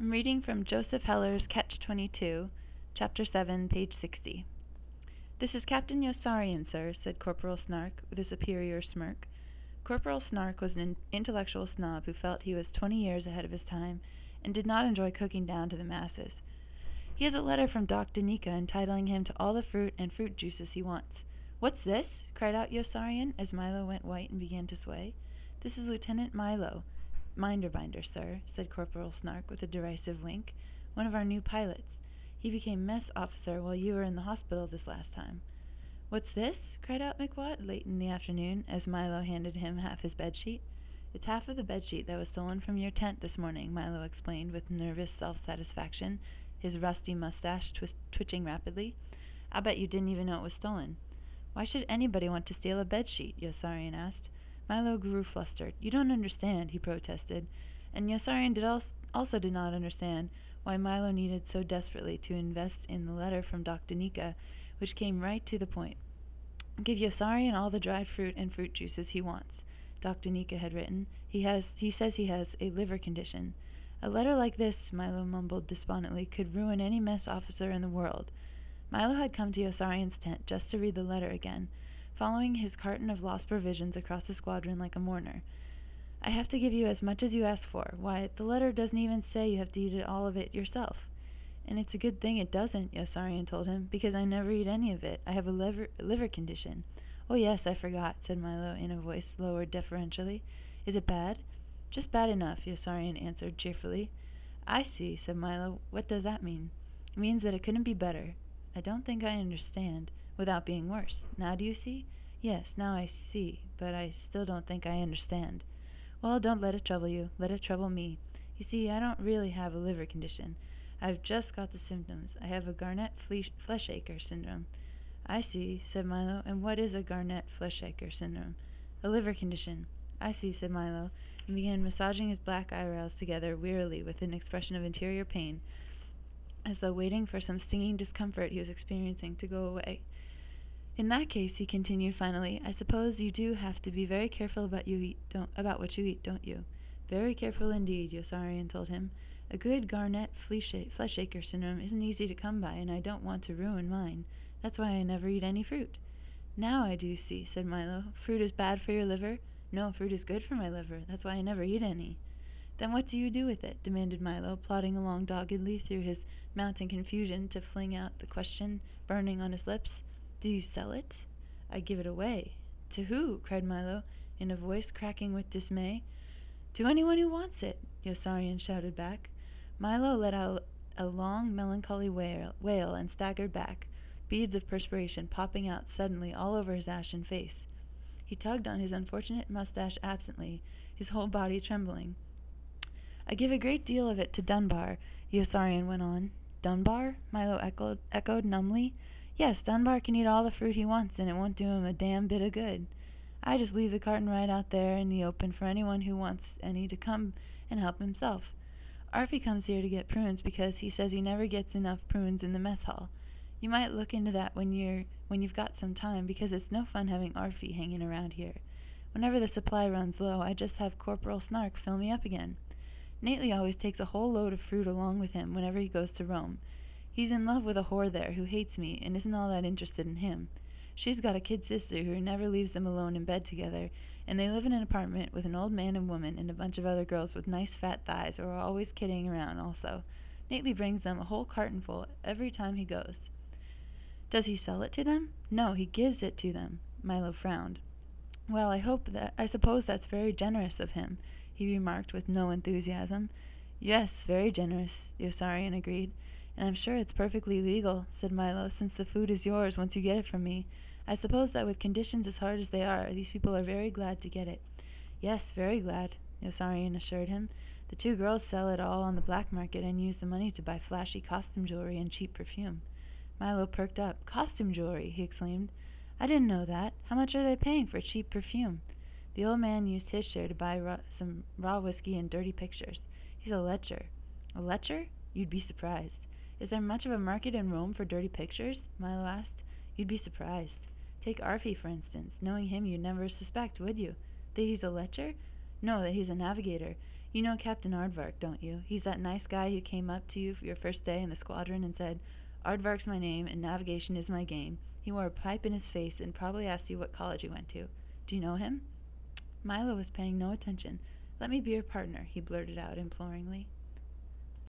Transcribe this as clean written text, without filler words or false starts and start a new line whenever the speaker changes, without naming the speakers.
I'm reading from Joseph Heller's Catch-22, Chapter 7, page 60. "This is Captain Yossarian, sir," said Corporal Snark, with a superior smirk. Corporal Snark was an intellectual snob who felt he was 20 years ahead of his time, and did not enjoy cooking down to the masses. "He has a letter from Doc Danica entitling him to all the fruit and fruit juices he wants." "What's this?" cried out Yossarian, as Milo went white and began to sway. "This is Lieutenant Milo, Minderbinder, sir," said Corporal Snark with a derisive wink. "One of our new pilots. He became mess officer while you were in the hospital this last time." "What's this?" cried out McWatt late in the afternoon, as Milo handed him half his bedsheet. "It's half of the bedsheet that was stolen from your tent this morning," Milo explained with nervous self-satisfaction, his rusty mustache twitching rapidly. "I bet you didn't even know it was stolen." "Why should anybody want to steal a bedsheet?" Yossarian asked. Milo grew flustered. "You don't understand," he protested, and Yossarian also did not understand why Milo needed so desperately to invest in the letter from Doc Danica, which came right to the point. "Give Yossarian all the dried fruit and fruit juices he wants," Doc Danica had written. He says he has a liver condition." "A letter like this," Milo mumbled despondently, "could ruin any mess officer in the world." Milo had come to Yossarian's tent just to read the letter again, following his carton of lost provisions across the squadron like a mourner. "I have to give you as much as you ask for. Why, the letter doesn't even say you have to eat all of it yourself." "And it's a good thing it doesn't," Yossarian told him, "because I never eat any of it. I have a liver condition." "Oh yes, I forgot," said Milo in a voice lowered deferentially. "Is it bad?" "Just bad enough," Yossarian answered cheerfully. "I see," said Milo. "What does that mean?" "It means that it couldn't be better." "I don't think I understand." "Without being worse. Now do you see?" "Yes, now I see, but I still don't think I understand." "Well, don't let it trouble you. Let it trouble me. You see, I don't really have a liver condition. I've just got the symptoms. I have a Garnett-Fleischhacker syndrome." "I see," said Milo. "And what is a Garnett-Fleischhacker syndrome?" "A liver condition." "I see," said Milo, and began massaging his black eyebrows together wearily with an expression of interior pain, as though waiting for some stinging discomfort he was experiencing to go away. "In that case," he continued finally, "I suppose you do have to be very careful about what you eat, don't you?" "Very careful indeed," Yossarian told him. "A good Garnett-Fleischhacker syndrome isn't easy to come by, and I don't want to ruin mine. That's why I never eat any fruit." "Now I do see," said Milo. "Fruit is bad for your liver?" "No, fruit is good for my liver. That's why I never eat any." "Then what do you do with it?" demanded Milo, plodding along doggedly through his mounting confusion to fling out the question burning on his lips. "Do you sell it?" "I give it away." "To who?" cried Milo, in a voice cracking with dismay. "To anyone who wants it," Yossarian shouted back. Milo let out a long, melancholy wail and staggered back, beads of perspiration popping out suddenly all over his ashen face. He tugged on his unfortunate mustache absently, his whole body trembling. "I give a great deal of it to Dunbar," Yossarian went on. "Dunbar?" Milo echoed numbly. "Yes, Dunbar can eat all the fruit he wants, and it won't do him a damn bit of good. I just leave the carton right out there in the open for anyone who wants any to come and help himself. Arfie comes here to get prunes because he says he never gets enough prunes in the mess hall. You might look into that when you've got some time, because it's no fun having Arfie hanging around here. Whenever the supply runs low, I just have Corporal Snark fill me up again. Nately always takes a whole load of fruit along with him whenever he goes to Rome. He's in love with a whore there who hates me and isn't all that interested in him. She's got a kid sister who never leaves them alone in bed together, and they live in an apartment with an old man and woman and a bunch of other girls with nice fat thighs who are always kidding around also. Nately brings them a whole cartonful every time he goes." "Does he sell it to them?" "No, he gives it to them." Milo frowned. "Well, I suppose that's very generous of him," he remarked with no enthusiasm. "Yes, very generous," Yossarian agreed. "And I'm sure it's perfectly legal," said Milo, "since the food is yours once you get it from me. I suppose that with conditions as hard as they are, these people are very glad to get it." "Yes, very glad," Yossarian assured him. "The two girls sell it all on the black market and use the money to buy flashy costume jewelry and cheap perfume." Milo perked up. "Costume jewelry!" he exclaimed. "I didn't know that. How much are they paying for cheap perfume?" The old man used his share to buy some raw whiskey and dirty pictures. He's a lecher. "A lecher? You'd be surprised." "Is there much of a market in Rome for dirty pictures?" Milo asked. "You'd be surprised. Take Arfie, for instance. Knowing him, you'd never suspect, would you? That he's a lecher? No, that he's a navigator. You know Captain Aardvark, don't you? He's that nice guy who came up to you for your first day in the squadron and said, Aardvark's my name and navigation is my game. He wore a pipe in his face and probably asked you what college you went to. Do you know him? Milo was paying no attention. Let me be your partner, he blurted out imploringly.